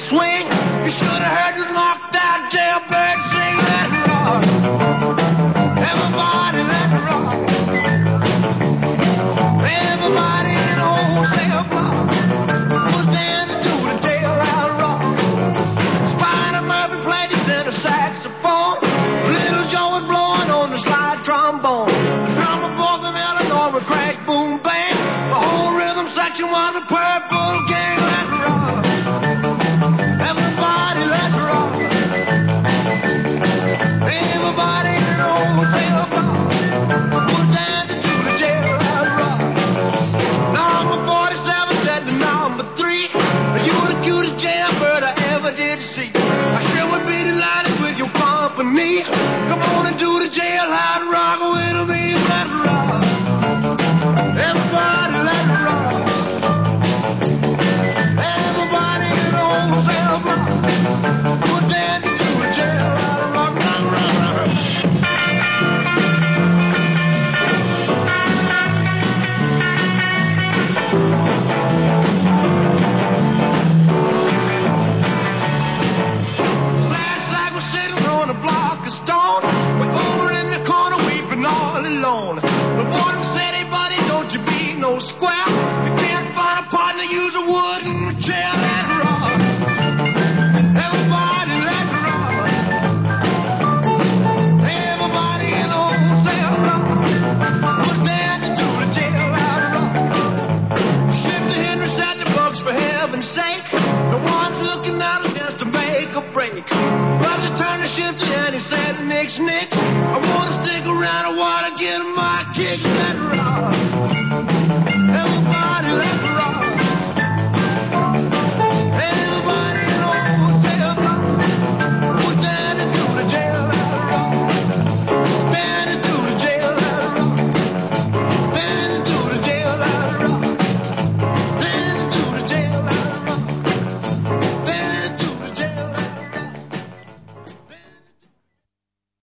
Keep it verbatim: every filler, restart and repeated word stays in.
swing. You should have heard this knocked out jailbird sing. Let it rock. Everybody let it rock. Everybody in the wholesale block was dancing to the jailhouse rock. Spider Murphy played his tenor saxophone. Little Joe was blowing on the slide trombone. The drummer boy from Illinois would crash, boom, bang. The whole rhythm section was a purple gang. Let it rock. Everybody let it rock. Everybody in the wholesale block was dancing to the jailhouse rock. Number forty-seven said to number three, you were the cutest jailbird I ever did see. I sure would be delighted with your company. Come on and do the jailhouse rock with me. Let it rock. Everybody let it rock. Everybody in the wholesale block was dancing to the jailhouse rock. Rock, rock, rock. Sad sack was sitting on a block of stone, way over in the corner weeping all alone. The warden said, hey buddy, don't you be no square. You can't find a partner, use a wooden chair. Let it rock. Everybody let it rock. Everybody in the wholesale block was dancing to the jailhouse rock. Shifter Henry said the books for heaven's sake. No one's looking out just to make a break. Brother turned to Shifter and he said, nix, nix.